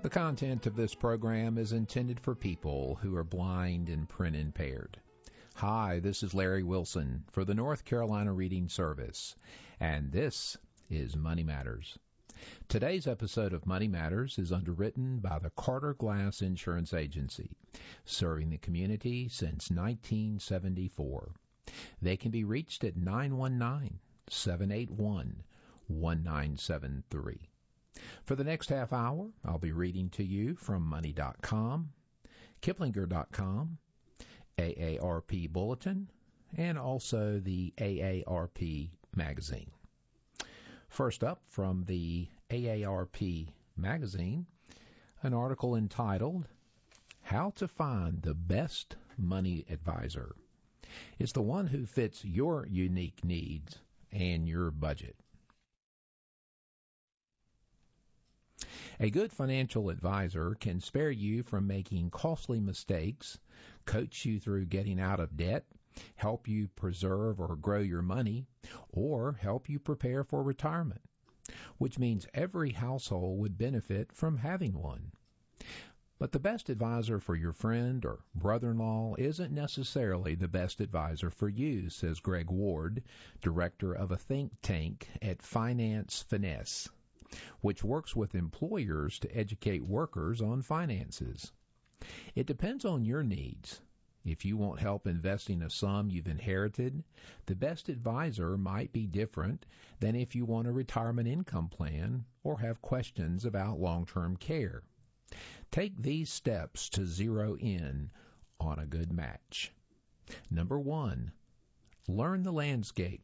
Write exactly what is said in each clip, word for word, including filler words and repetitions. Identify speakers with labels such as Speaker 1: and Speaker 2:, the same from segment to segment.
Speaker 1: The content of this program is intended for people who are blind and print impaired. Hi, this is Larry Wilson for the North Carolina Reading Service, and this is Money Matters. Today's episode of Money Matters is underwritten by the Carter Glass Insurance Agency, serving the community since nineteen seventy-four. They can be reached at nine one nine, seven eight one, one nine seven three. For the next half hour, I'll be reading to you from money dot com, kiplinger dot com, A A R P Bulletin, and also the A A R P magazine. First up, from the A A R P magazine, an article entitled, How to Find the Best Money Advisor. It's the one who fits your unique needs and your budget. A good financial advisor can spare you from making costly mistakes, coach you through getting out of debt, help you preserve or grow your money, or help you prepare for retirement, which means every household would benefit from having one. But the best advisor for your friend or brother-in-law isn't necessarily the best advisor for you, says Greg Ward, director of a think tank at Finance Finesse, which works with employers to educate workers on finances. It depends on your needs. If you want help investing a sum you've inherited, the best advisor might be different than if you want a retirement income plan or have questions about long-term care. Take these steps to zero in on a good match. Number one, learn the landscape.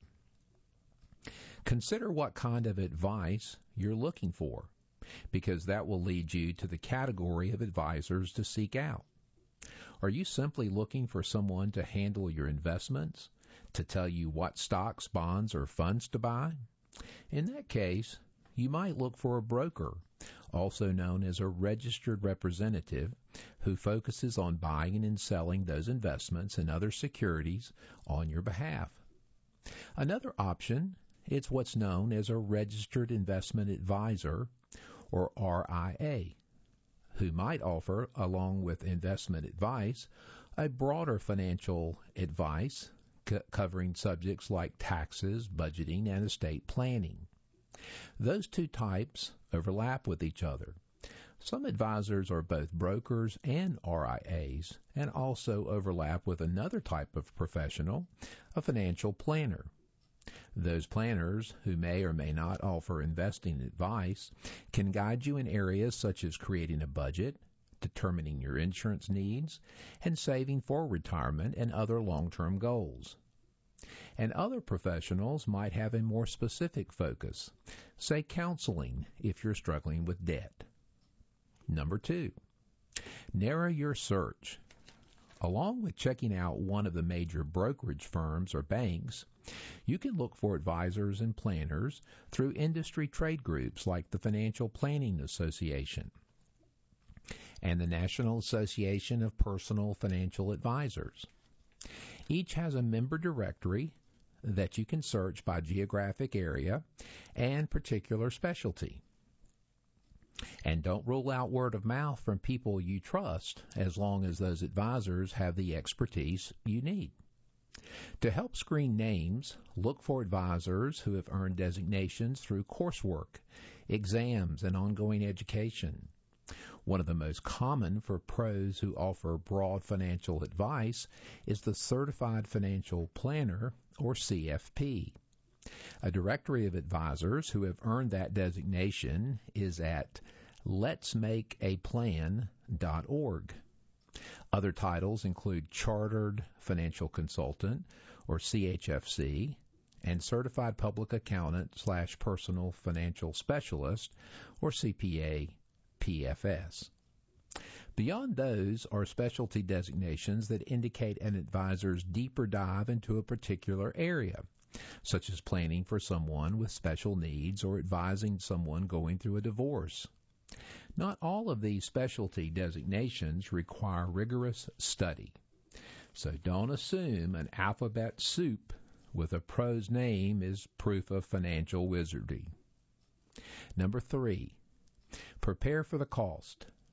Speaker 1: Consider what kind of advice you're looking for, because that will lead you to the category of advisors to seek out. Are you simply looking for someone to handle your investments, to tell you what stocks, bonds, or funds to buy? In that case, you might look for a broker, also known as a registered representative, who focuses on buying and selling those investments and other securities on your behalf. Another option is what's known as a registered investment advisor, or R I A, who might offer, along with investment advice, a broader financial advice c- covering subjects like taxes, budgeting, and estate planning. Those two types overlap with each other. Some advisors are both brokers and R I As, and also overlap with another type of professional, a financial planner. Those planners, who may or may not offer investing advice, can guide you in areas such as creating a budget, determining your insurance needs, and saving for retirement and other long-term goals. And other professionals might have a more specific focus, say counseling if you're struggling with debt. Number two, narrow your search. Along with checking out one of the major brokerage firms or banks, you can look for advisors and planners through industry trade groups like the Financial Planning Association and the National Association of Personal Financial Advisors. Each has a member directory that you can search by geographic area and particular specialty. And don't rule out word of mouth from people you trust, as long as those advisors have the expertise you need. To help screen names, look for advisors who have earned designations through coursework, exams, and ongoing education. One of the most common for pros who offer broad financial advice is the Certified Financial Planner, or C F P. A directory of advisors who have earned that designation is at lets make a plan dot org. Other titles include Chartered Financial Consultant, or C H F C, and Certified Public Accountant slash Personal Financial Specialist, or C P A P F S. Beyond those are specialty designations that indicate an advisor's deeper dive into a particular area, such as planning for someone with special needs or advising someone going through a divorce. Not all of these specialty designations require rigorous study, so don't assume an alphabet soup with a pro's name is proof of financial wizardry. Number three, prepare for the cost.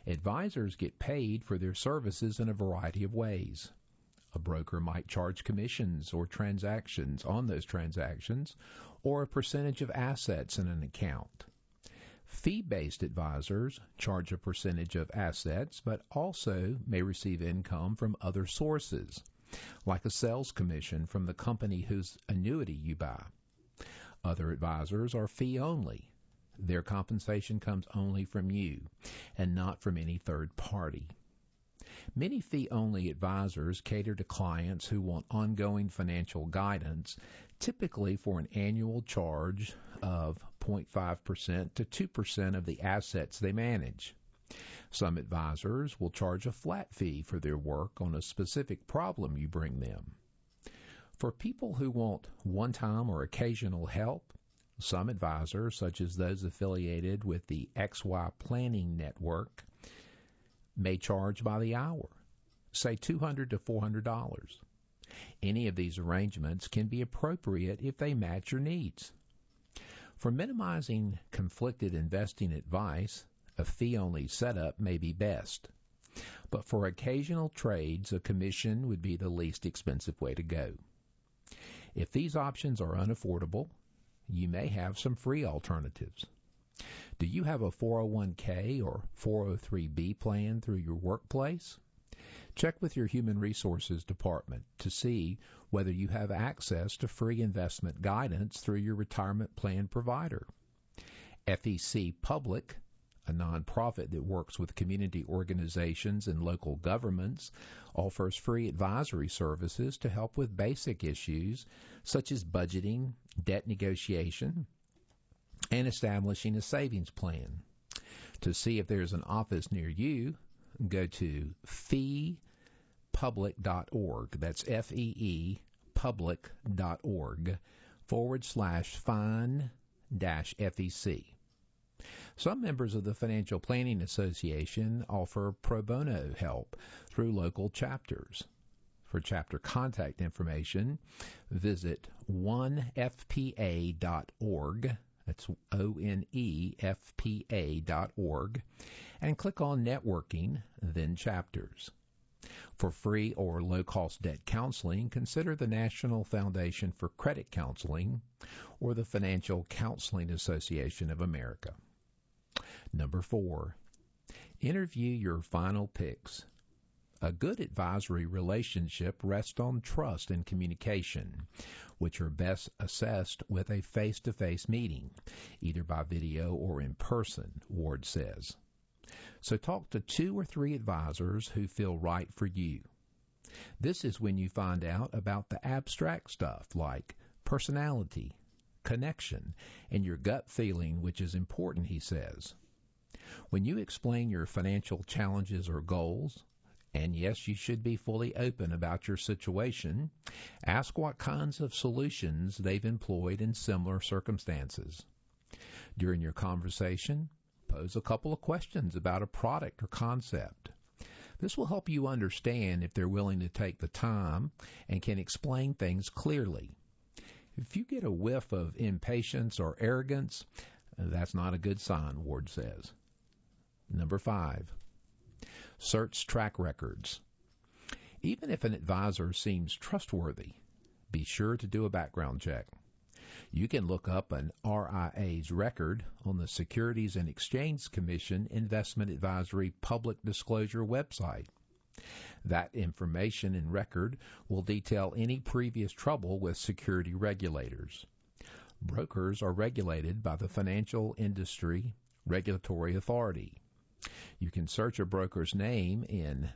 Speaker 1: Advisors get paid for their services in a variety of ways. A broker might charge commissions or transactions on those transactions, or a percentage of assets in an account. Fee-based advisors charge a percentage of assets, but also may receive income from other sources, like a sales commission from the company whose annuity you buy. Other advisors are fee-only. Their compensation comes only from you and not from any third party. Many fee-only advisors cater to clients who want ongoing financial guidance, typically for an annual charge of zero point five percent to two percent of the assets they manage. Some advisors will charge a flat fee for their work on a specific problem you bring them. For people who want one-time or occasional help, some advisors, such as those affiliated with the X Y Planning Network, may charge by the hour, say two hundred dollars to four hundred dollars. Any of these arrangements can be appropriate if they match your needs. For minimizing conflicted investing advice, a fee-only setup may be best. But for occasional trades, a commission would be the least expensive way to go. If these options are unaffordable, you may have some free alternatives. Do you have a four oh one k or four oh three b plan through your workplace? Check with your Human Resources Department to see whether you have access to free investment guidance through your retirement plan provider. F E C Public, a nonprofit that works with community organizations and local governments, offers free advisory services to help with basic issues such as budgeting, debt negotiation, and establishing a savings plan. To see if there's an office near you, go to fee public dot org. That's F E E public.org forward slash find dash F E C. Some members of the Financial Planning Association offer pro bono help through local chapters. For chapter contact information, visit one F P A dot org. That's O N E F P A dot org, and click on Networking, then Chapters. For free or low-cost debt counseling, consider the National Foundation for Credit Counseling or the Financial Counseling Association of America. Number four, interview your final picks. A good advisory relationship rests on trust and communication, which are best assessed with a face-to-face meeting, either by video or in person, Ward says. So talk to two or three advisors who feel right for you. This is when you find out about the abstract stuff like personality, connection, and your gut feeling, which is important, he says. When you explain your financial challenges or goals, and yes, you should be fully open about your situation, ask what kinds of solutions they've employed in similar circumstances. During your conversation, pose a couple of questions about a product or concept. This will help you understand if they're willing to take the time and can explain things clearly. If you get a whiff of impatience or arrogance, that's not a good sign, Ward says. Number five, search track records. Even if an advisor seems trustworthy, be sure to do a background check. You can look up an R I A's record on the Securities and Exchange Commission Investment Advisory Public Disclosure website. That information and record will detail any previous trouble with security regulators. Brokers are regulated by the Financial Industry Regulatory Authority. You can search a broker's name in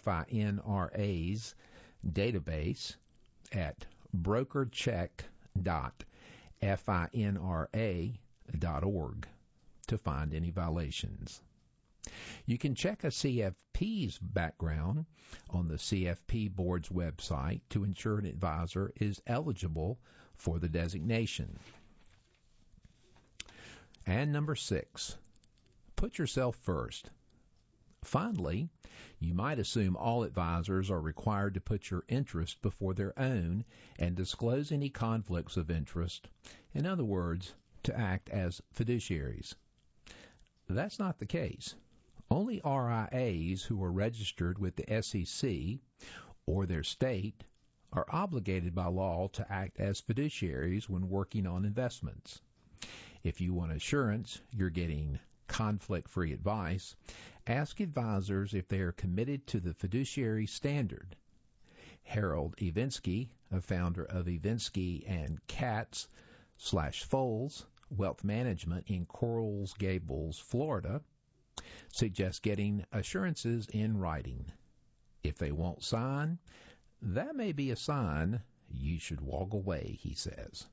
Speaker 1: FINRA's database at brokercheck dot finra dot org to find any violations. You can check a C F P's background on the C F P Board's website to ensure an advisor is eligible for the designation. And number six, put yourself first. Finally, you might assume all advisors are required to put your interest before their own and disclose any conflicts of interest. In other words, to act as fiduciaries. That's not the case. Only R I As who are registered with the S E C or their state are obligated by law to act as fiduciaries when working on investments. If you want assurance you're getting conflict-free advice, ask advisors if they are committed to the fiduciary standard. Harold Evinsky, a founder of Evinsky and Katz slash Foles Wealth Management in Coral Gables, Florida, suggests getting assurances in writing. If they won't sign, that may be a sign you should walk away, he says.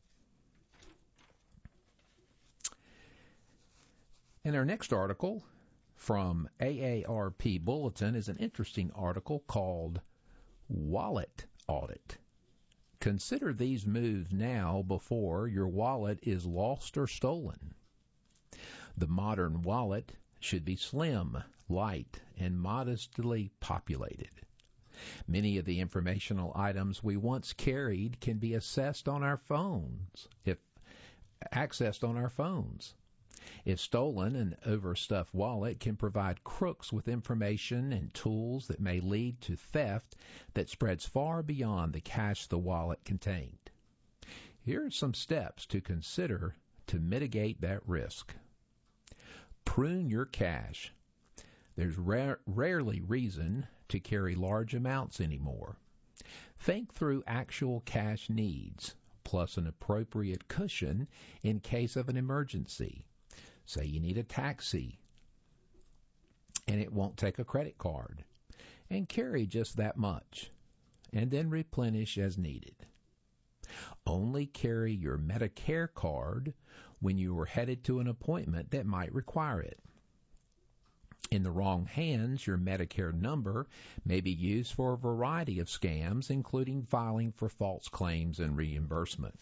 Speaker 1: And our next article from A A R P Bulletin is an interesting article called Wallet Audit. Consider these moves now before your wallet is lost or stolen. The modern wallet should be slim, light, and modestly populated. Many of the informational items we once carried can be accessed on our phones, if accessed on our phones. If stolen, an overstuffed wallet can provide crooks with information and tools that may lead to theft that spreads far beyond the cash the wallet contained. Here are some steps to consider to mitigate that risk. Prune your cash. There's rare, rarely reason to carry large amounts anymore. Think through actual cash needs, plus an appropriate cushion in case of an emergency. Say you need a taxi, and it won't take a credit card, and carry just that much, and then replenish as needed. Only carry your Medicare card when you are headed to an appointment that might require it. In the wrong hands, your Medicare number may be used for a variety of scams, including filing for false claims and reimbursement.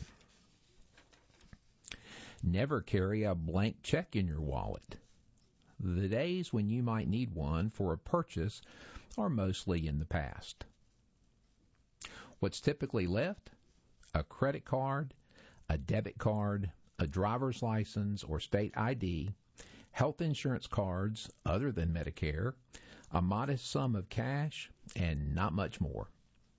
Speaker 1: Never carry a blank check in your wallet. The days when you might need one for a purchase are mostly in the past. What's typically left? A credit card, a debit card, a driver's license or state I D, health insurance cards other than Medicare, a modest sum of cash, and not much more.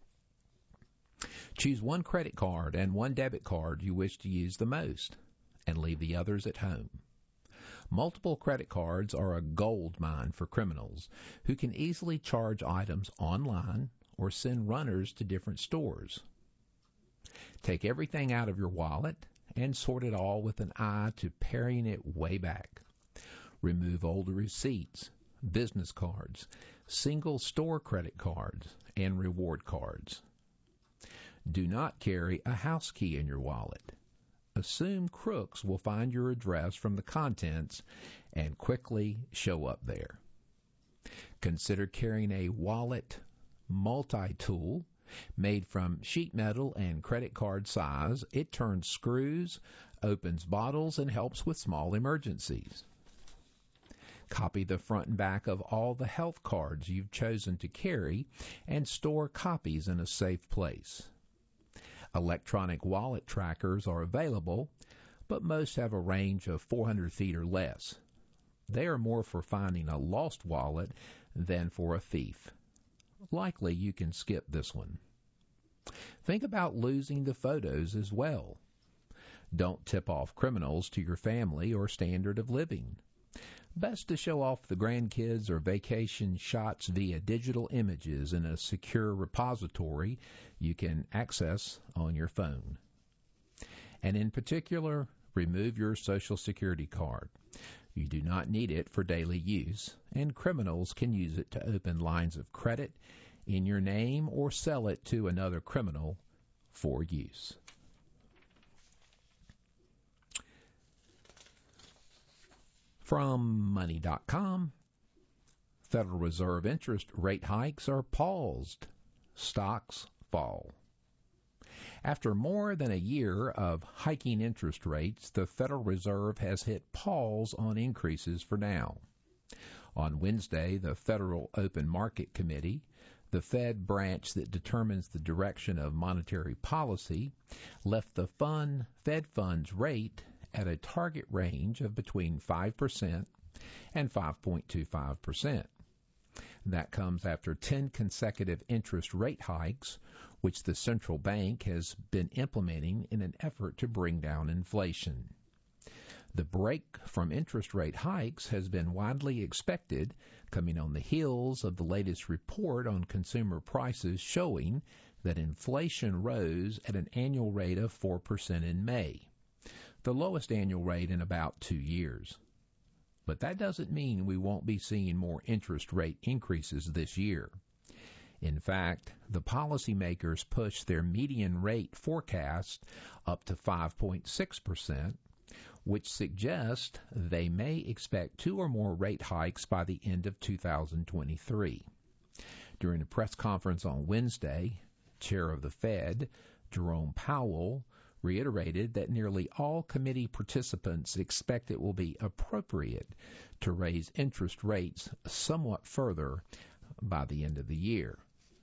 Speaker 1: Choose one credit card and one debit card you wish to use the most, and leave the others at home. Multiple credit cards are a gold mine for criminals who can easily charge items online or send runners to different stores. Take everything out of your wallet and sort it all with an eye to paring it way back. Remove older receipts, business cards, single store credit cards, and reward cards. Do not carry a house key in your wallet. Assume crooks will find your address from the contents and quickly show up there. Consider carrying a wallet multi-tool made from sheet metal and credit card size. It turns screws, opens bottles, and helps with small emergencies. Copy the front and back of all the health cards you've chosen to carry and store copies in a safe place. Electronic wallet trackers are available, but most have a range of four hundred feet or less. They are more for finding a lost wallet than for a thief. Likely you can skip this one. Think about losing the photos as well. Don't tip off criminals to your family or standard of living. Best to show off the grandkids or vacation shots via digital images in a secure repository you can access on your phone. And in particular, remove your Social Security card. You do not need it for daily use, and criminals can use it to open lines of credit in your name or sell it to another criminal for use. From money dot com, Federal Reserve interest rate hikes are paused. Stocks fall. After more than a year of hiking interest rates, the Federal Reserve has hit pause on increases for now. On Wednesday, the Federal Open Market Committee, the Fed branch that determines the direction of monetary policy, left the fund, Fed funds rate at a target range of between five percent and five point two five percent. That comes after ten consecutive interest rate hikes, which the central bank has been implementing in an effort to bring down inflation. The break from interest rate hikes has been widely expected, coming on the heels of the latest report on consumer prices showing that inflation rose at an annual rate of four percent in May, the lowest annual rate in about two years. But that doesn't mean we won't be seeing more interest rate increases this year. In fact, the policymakers pushed their median rate forecast up to five point six percent, which suggests they may expect two or more rate hikes by the end of two thousand twenty-three. During a press conference on Wednesday, Chair of the Fed, Jerome Powell, reiterated that nearly all committee participants expect it will be appropriate to raise interest rates somewhat further by the end of the year.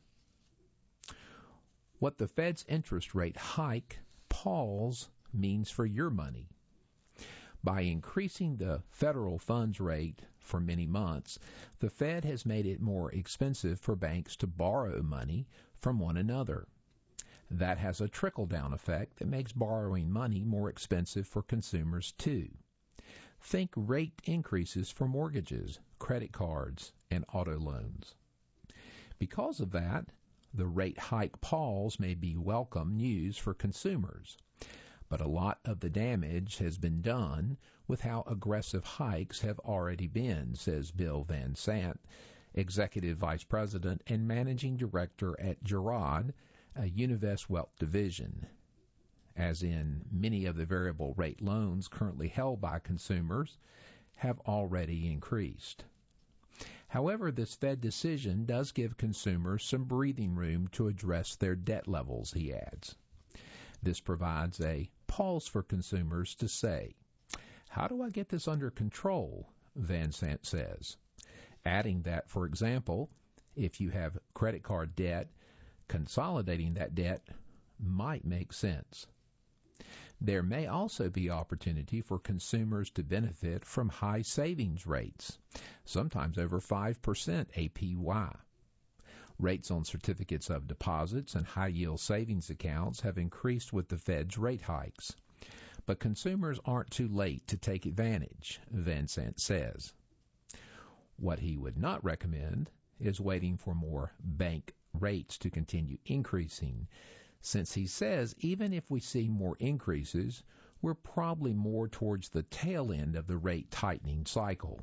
Speaker 1: What the Fed's interest rate hike pause means for your money. By increasing the federal funds rate for many months, the Fed has made it more expensive for banks to borrow money from one another. That has a trickle-down effect that makes borrowing money more expensive for consumers too. Think rate increases for mortgages, credit cards, and auto loans. Because of that, the rate hike pause may be welcome news for consumers, but a lot of the damage has been done with how aggressive hikes have already been, says Bill Van Sant, Executive Vice President and Managing Director at Girard, a Univest Wealth division. As in, many of the variable rate loans currently held by consumers have already increased. However, this Fed decision does give consumers some breathing room to address their debt levels, he adds. This provides a pause for consumers to say, how do I get this under control? Van Sant says, adding that, for example, if you have credit card debt, consolidating that debt might make sense. There may also be opportunity for consumers to benefit from high savings rates, sometimes over five percent A P Y. Rates on certificates of deposits and high-yield savings accounts have increased with the Fed's rate hikes. But consumers aren't too late to take advantage, Van Sant says. What he would not recommend is waiting for more bank rates to continue increasing, since he says even if we see more increases, we're probably more towards the tail end of the rate tightening cycle.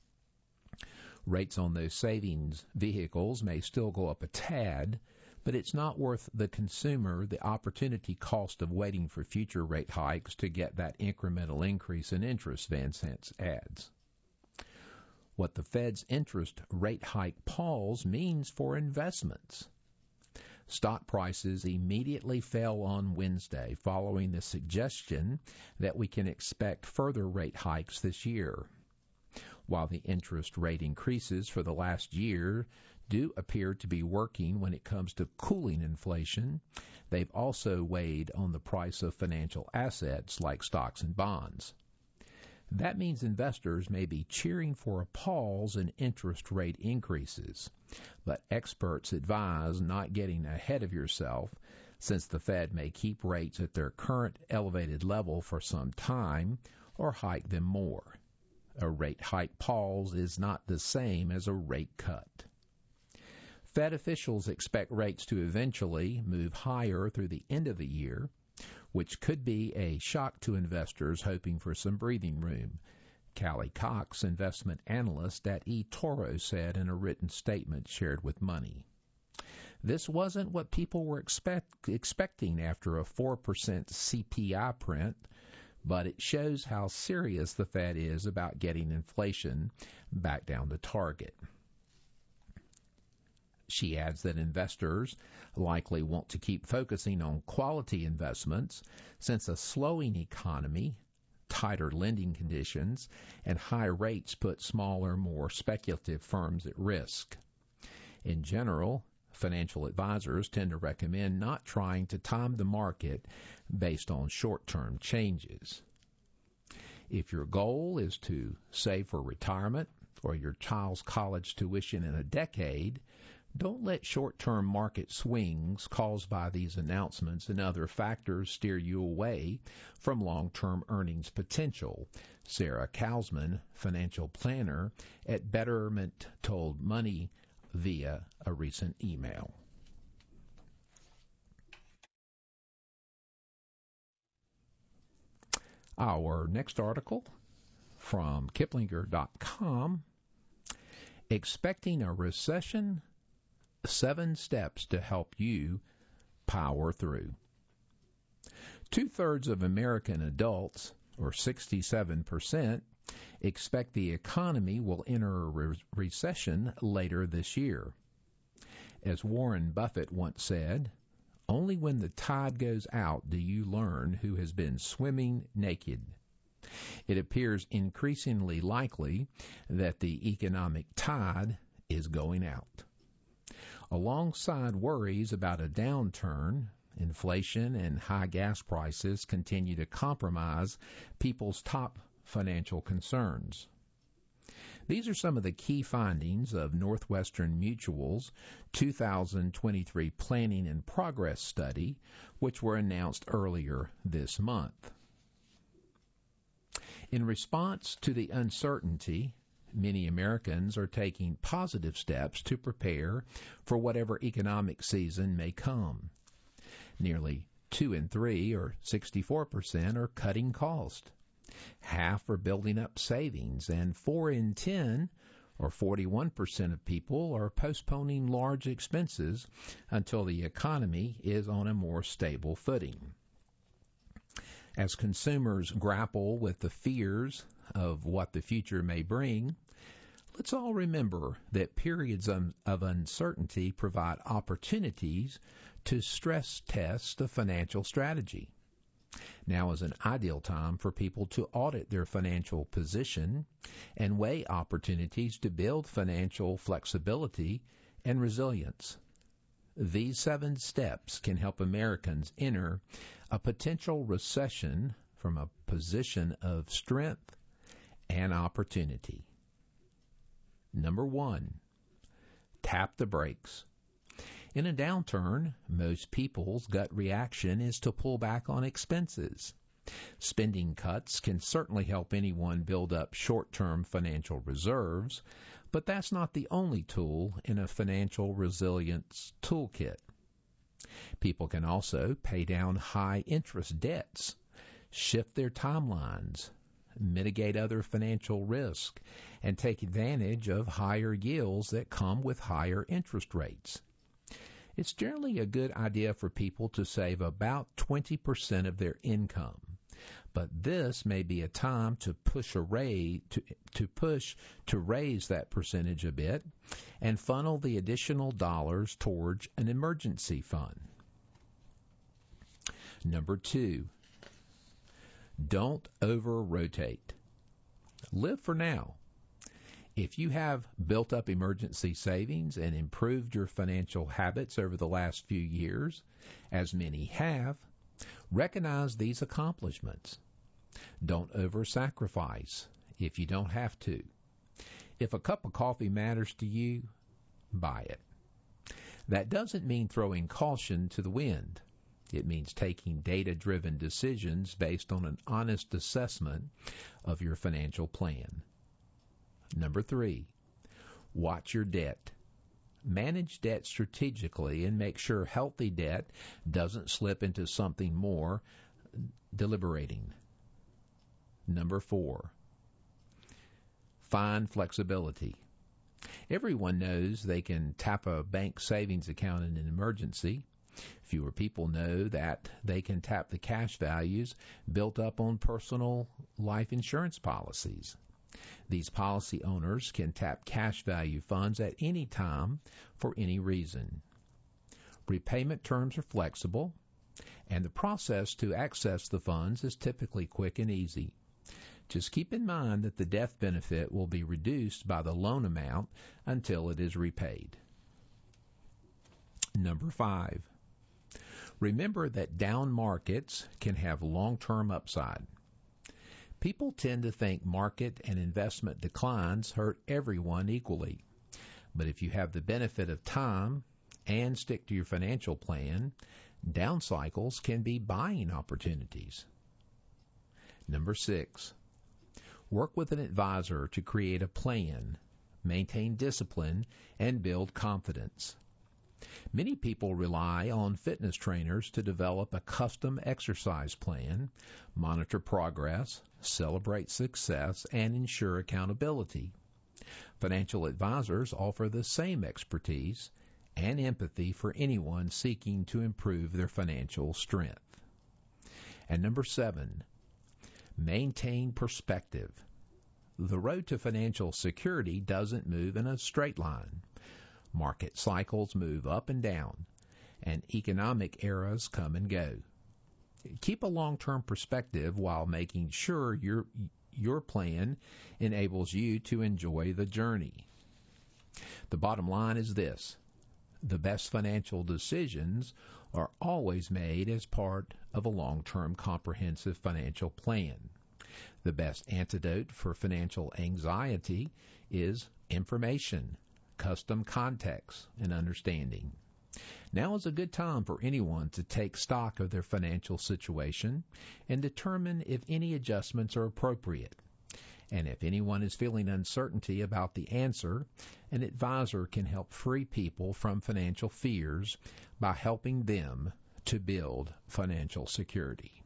Speaker 1: Rates on those savings vehicles may still go up a tad, but it's not worth the consumer the opportunity cost of waiting for future rate hikes to get that incremental increase in interest, Van Sant adds. What the Fed's interest rate hike pause means for investments. Stock prices immediately fell on Wednesday following the suggestion that we can expect further rate hikes this year. While the interest rate increases for the last year do appear to be working when it comes to cooling inflation, they've also weighed on the price of financial assets like stocks and bonds. That means investors may be cheering for a pause in interest rate increases, but experts advise not getting ahead of yourself, since the Fed may keep rates at their current elevated level for some time or hike them more. A rate hike pause is not the same as a rate cut. Fed officials expect rates to eventually move higher through the end of the year, which could be a shock to investors hoping for some breathing room. Callie Cox, investment analyst at eToro, said in a written statement shared with Money. This wasn't what people were expect, expecting after a four percent C P I print, but it shows how serious the Fed is about getting inflation back down to target. She adds that investors likely want to keep focusing on quality investments since a slowing economy, tighter lending conditions, and high rates put smaller, more speculative firms at risk. In general, financial advisors tend to recommend not trying to time the market based on short-term changes. If your goal is to save for retirement or your child's college tuition in a decade, don't let short-term market swings caused by these announcements and other factors steer you away from long-term earnings potential. Sarah Kausman, financial planner at Betterment, told Money via a recent email. Our next article from Kiplinger dot com, Expecting a Recession, Seven Steps to Help You Power Through. Two-thirds of American adults, or sixty-seven percent, expect the economy will enter a re- recession later this year. As Warren Buffett once said, only when the tide goes out do you learn who has been swimming naked. It appears increasingly likely that the economic tide is going out. Alongside worries about a downturn, inflation and high gas prices continue to compromise people's top financial concerns. These are some of the key findings of Northwestern Mutual's two thousand twenty-three Planning and Progress Study, which were announced earlier this month. In response to the uncertainty, many Americans are taking positive steps to prepare for whatever economic season may come. Nearly two in three, or sixty-four percent, are cutting costs. Half are building up savings, and four in ten, or forty-one percent of people, are postponing large expenses until the economy is on a more stable footing. As consumers grapple with the fears of what the future may bring, let's all remember that periods of uncertainty provide opportunities to stress test the financial strategy. Now is an ideal time for people to audit their financial position and weigh opportunities to build financial flexibility and resilience. These seven steps can help Americans enter a potential recession from a position of strength and opportunity. Number one, tap the brakes. In a downturn, most people's gut reaction is to pull back on expenses. Spending cuts can certainly help anyone build up short-term financial reserves, but that's not the only tool in a financial resilience toolkit. People can also pay down high-interest debts, shift their timelines, mitigate other financial risk, and take advantage of higher yields that come with higher interest rates. It's generally a good idea for people to save about twenty percent of their income, but this may be a time to push a raise, to, to push to raise that percentage a bit and funnel the additional dollars towards an emergency fund. Number two, don't over-rotate. Live for now. If you have built up emergency savings and improved your financial habits over the last few years, as many have, recognize these accomplishments. Don't over-sacrifice if you don't have to. If a cup of coffee matters to you, buy it. That doesn't mean throwing caution to the wind. It means taking data-driven decisions based on an honest assessment of your financial plan. Number three, watch your debt. Manage debt strategically and make sure healthy debt doesn't slip into something more deliberating. Number four, find flexibility. Everyone knows they can tap a bank savings account in an emergency. Fewer people know that they can tap the cash values built up on personal life insurance policies. These policy owners can tap cash value funds at any time for any reason. Repayment terms are flexible, and the process to access the funds is typically quick and easy. Just keep in mind that the death benefit will be reduced by the loan amount until it is repaid. Number five, remember that down markets can have long-term upside. People tend to think market and investment declines hurt everyone equally. But if you have the benefit of time and stick to your financial plan, down cycles can be buying opportunities. Number six, work with an advisor to create a plan, maintain discipline, and build confidence. Many people rely on fitness trainers to develop a custom exercise plan, monitor progress, celebrate success, and ensure accountability. Financial advisors offer the same expertise and empathy for anyone seeking to improve their financial strength. And number seven, maintain perspective. The road to financial security doesn't move in a straight line. Market cycles move up and down, and economic eras come and go. Keep a long-term perspective while making sure your your plan enables you to enjoy the journey. The bottom line is this: the best financial decisions are always made as part of a long-term comprehensive financial plan. The best antidote for financial anxiety is information, custom context, and understanding. Now is a good time for anyone to take stock of their financial situation and determine if any adjustments are appropriate. And if anyone is feeling uncertainty about the answer, an advisor can help free people from financial fears by helping them to build financial security.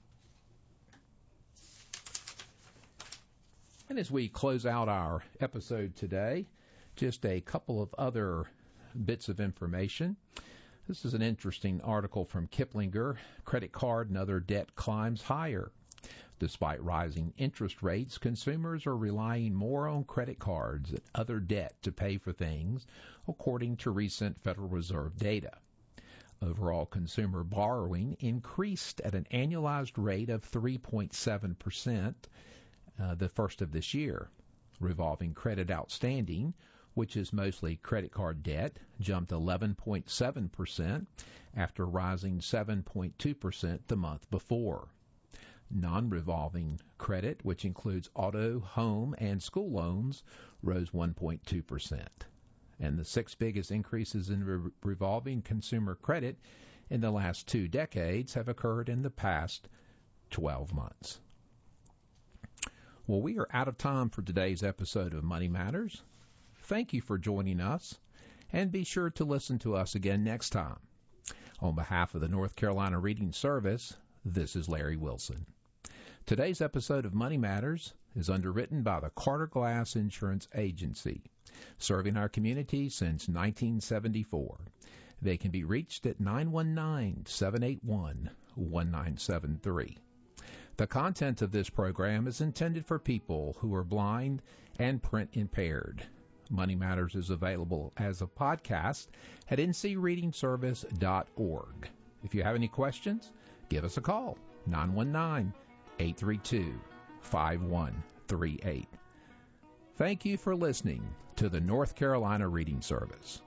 Speaker 1: And as we close out our episode today, just a couple of other bits of information. This is an interesting article from Kiplinger. Credit card and other debt climbs higher. Despite rising interest rates, consumers are relying more on credit cards and other debt to pay for things, according to recent Federal Reserve data. Overall consumer borrowing increased at an annualized rate of three point seven percent uh, the first of this year. Revolving credit outstanding, which is mostly credit card debt, jumped eleven point seven percent after rising seven point two percent the month before. Non-revolving credit, which includes auto, home, and school loans, rose one point two percent. And the six biggest increases in re- revolving consumer credit in the last two decades have occurred in the past twelve months. Well, we are out of time for today's episode of Money Matters. Thank you for joining us, and be sure to listen to us again next time. On behalf of the North Carolina Reading Service, this is Larry Wilson. Today's episode of Money Matters is underwritten by the Carter Glass Insurance Agency, serving our community since nineteen seventy-four. They can be reached at nine one nine, seven eight one, one nine seven three. The content of this program is intended for people who are blind and print impaired. Money Matters is available as a podcast at n c reading service dot org. If you have any questions, give us a call, nine one nine, eight three two, five one three eight. Thank you for listening to the North Carolina Reading Service.